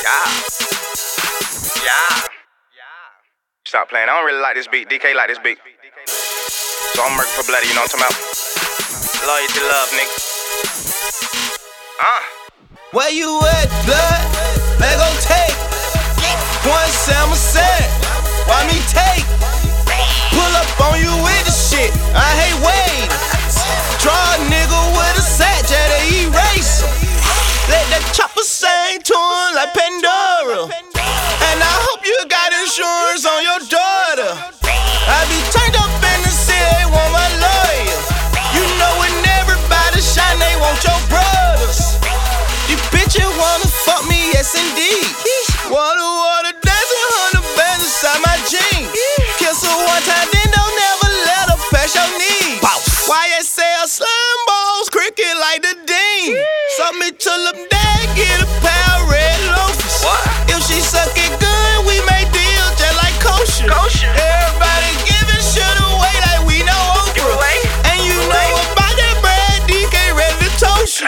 Yeah. Yeah. Stop playing. I don't really like this beat. DK like this beat. So I'm working for Bloody, you know what I'm talking about? Loyalty love, nigga. Where you at, blood? Let go take. One Sam said, why me take? Pull up on you with the shit. I hate waiting. Draw a nigga with a satch at a erase. Let that chopper sing to him like Pandora. And I hope you got insurance on your daughter. I be turned up in the city, they want my lawyer. You know when everybody shine, they want your brothers. These bitches wanna fuck me, yes indeed. Water, dancing 100 bands inside my jeans. Kiss her one time, then don't never let her pass your knees. YSL slime balls, cricket like the dean. Suck me till I'm dead, get a pair of red loafers. If she suck it good, we make deals just like kosher. Everybody giving shit away like we know Oprah. And you know about that bread, DK ready to toast you.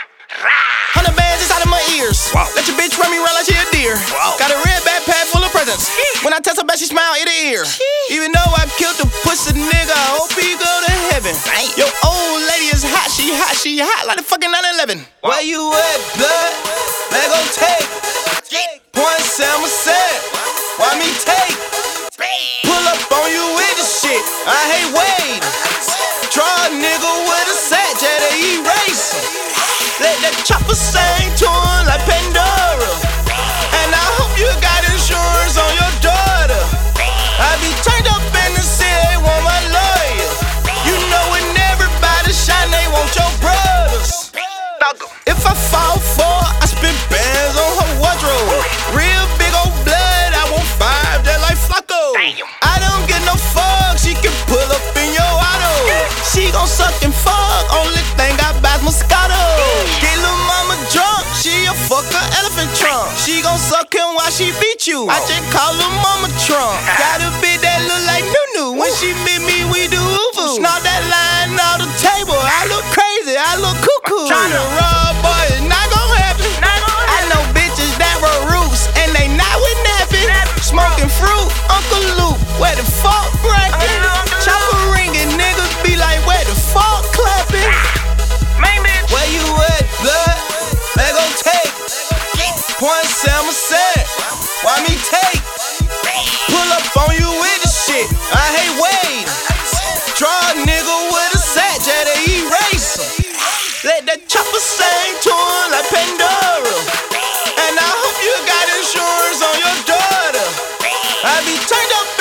100 bands inside of my ears. Let your bitch run me around like she a deer. Got a red backpack full of presents. When I tell her back, she smile ear to ear. Even though I killed the pussy nigga, I hope he go to heaven. Yo, old lady is hot, she hot like the fucking 9/11. Where you at, blood? Let go take. Point Sam said, why me take? Pull up on you with the shit. I hate waiting. Draw a nigga with a satch at a eraser. Let that chopper sing to him like Pandora. And I hope you got insurance on your daughter. I be turned up in the city, they want my lawyer. You know when everybody shine, they want your brothers. If I fall for her, I spend bands on her wardrobe. Real big old blood, I want 5 just like Flacco. I don't get no fuck, she can pull up in your auto. She gon' suck and fuck, only thing I buy is Moscato. Get lil' mama drunk, she a fucker elephant trunk. She gon' suck him while she beat you, I just call her mama Trump. Got a bitch that look like Nunu, when she meet me we do uvu. Snort that line off the table, I look crazy, I look cuckoo. Tryna rob boy, it's not gon' happen. I know bitches that were roots, and they not with napping. Smoking fruit, Uncle Luke, where the fuck bracket? Chopper ringing, niggas be like, where the fuck clapping? Where you at, blood? Let go take. Point Sam said, why me take? Pull up on you with the shit. I hate waiting. Draw a nigga with a satch at a eraser. Let that chopper sing to him like Pandora. And I hope you got insurance on your daughter. I be turned up